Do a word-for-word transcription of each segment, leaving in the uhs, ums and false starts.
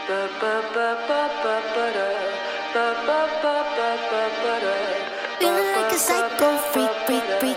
Feeling like a psycho freak, freak, freak.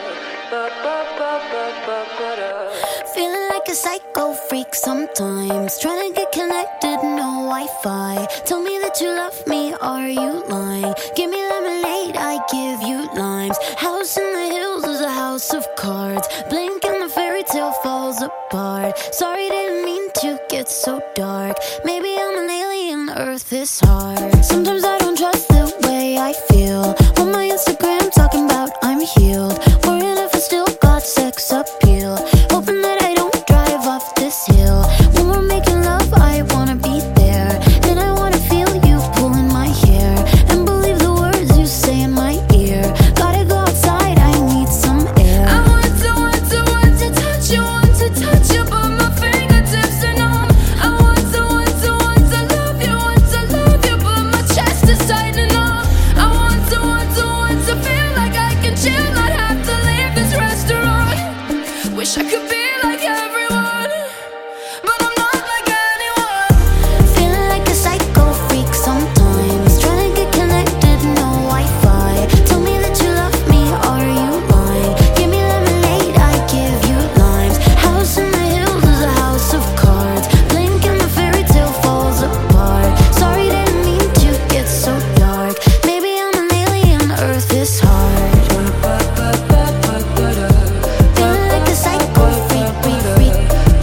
Feeling like a psycho freak sometimes. Trying to get connected, no Wi-Fi. Tell me that you love me, are you lying? Give me lemonade, I give you limes. House in the hills is a house of cards. Blink and the fairy tale falls apart. Sorry, didn't mean to get so dark. Maybe I'm an alien, Earth is hard. Sometimes I don't trust the way I feel. On my Instagram talking about I'm healed. Worrying if I still got sex appeal. Hoping that I don't drive off this hill. When we're making love, I wanna be there. Then I wanna feel you pulling my hair. And believe the words you say in my ear. Gotta go outside, I need some air. I want to, want to, want to touch you, want to touch you, but my fingertips are numb. I want to, want to, want to love you, want to love you, but my chest is tightening up. I want to, want to, want to feel like I can chill, not have to leave this restaurant. Wish I could be like everyone, but I'm not like anyone. Feeling like a psycho freak sometimes. Trying to get connected, no Wi-Fi. Tell me that you love me, are you lying? Give me lemonade, I give you limes. House in the hills is a house of cards. Blink and the fairy tale falls apart. Sorry, didn't mean to get so dark. Maybe I'm an alien, Earth is hard. Feeling like a psycho freak, freak, freak.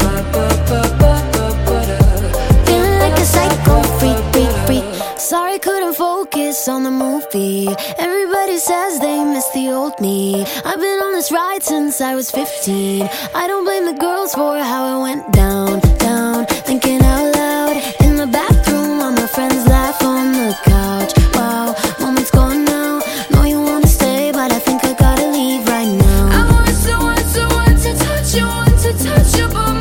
Feeling like a psycho freak, freak, freak. Sorry, couldn't focus on the movie. Everybody says they miss the old me. I've been on this ride since I was fifteen. I don't blame the girls for how it went down, down. Thinking out loud in the bathroom while my friends laugh on the couch. Wow, moment's gone now. Know you wanna stay, but I think I gotta leave right now. I want to, want to, want to touch you, want to touch you, but